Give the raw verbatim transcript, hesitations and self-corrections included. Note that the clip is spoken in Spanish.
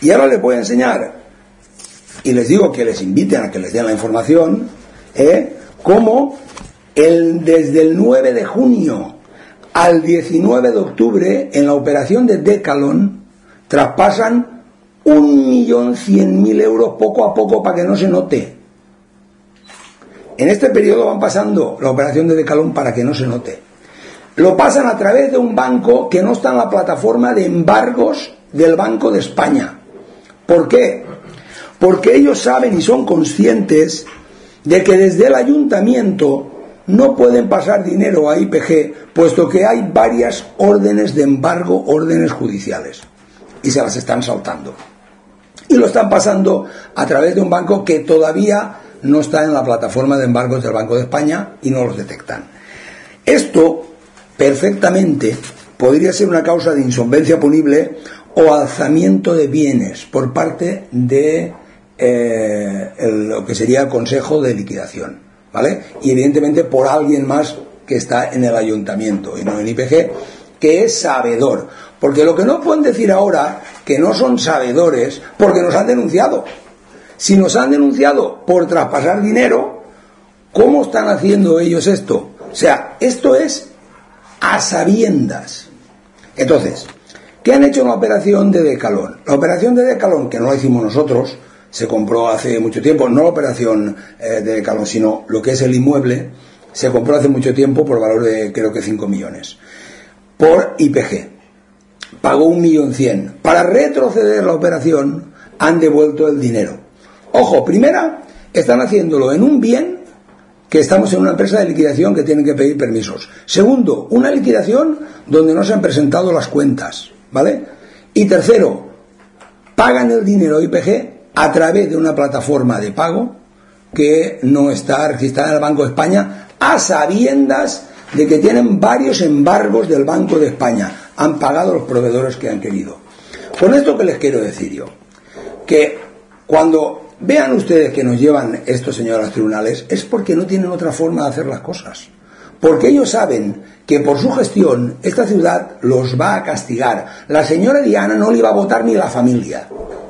Y ahora les voy a enseñar, y les digo que les inviten a que les den la información, ¿eh? cómo el, desde el nueve de junio al diecinueve de octubre, en la operación de Decathlon, traspasan un millón cien mil euros poco a poco para que no se note. En este periodo van pasando la operación de Decathlon para que no se note. Lo pasan a través de un banco que no está en la plataforma de embargos del Banco de España. ¿Por qué? Porque ellos saben y son conscientes de que desde el ayuntamiento no pueden pasar dinero a I P G, puesto que hay varias órdenes de embargo, órdenes judiciales, y se las están saltando. Y lo están pasando a través de un banco que todavía no está en la plataforma de embargos del Banco de España y no los detectan. Esto perfectamente podría ser una causa de insolvencia punible o alzamiento de bienes por parte de eh, el, lo que sería el Consejo de Liquidación, ¿vale? Y evidentemente por alguien más que está en el ayuntamiento y no en I P G, que es sabedor. Porque lo que no pueden decir ahora, que no son sabedores, porque nos han denunciado. Si nos han denunciado por traspasar dinero, ¿cómo están haciendo ellos esto? O sea, esto es a sabiendas. Entonces, ¿qué han hecho en la operación de Decathlon? La operación de Decathlon, que no la hicimos nosotros, se compró hace mucho tiempo, no la operación eh, de Decathlon, sino lo que es el inmueble, se compró hace mucho tiempo por valor de creo que cinco millones, por I P G. Pagó un millón cien. Para retroceder la operación, han devuelto el dinero. Ojo, primera, están haciéndolo en un bien que estamos en una empresa de liquidación que tienen que pedir permisos. Segundo, una liquidación donde no se han presentado las cuentas, ¿vale? Y tercero, pagan el dinero I P G a través de una plataforma de pago que no está registrada en el Banco de España, a sabiendas de que tienen varios embargos del Banco de España. Han pagado los proveedores que han querido. Con esto que les quiero decir yo, que cuando vean ustedes que nos llevan estos señores a los tribunales, es porque no tienen otra forma de hacer las cosas. Porque ellos saben que por su gestión esta ciudad los va a castigar. La señora Diana no le iba a votar ni la familia.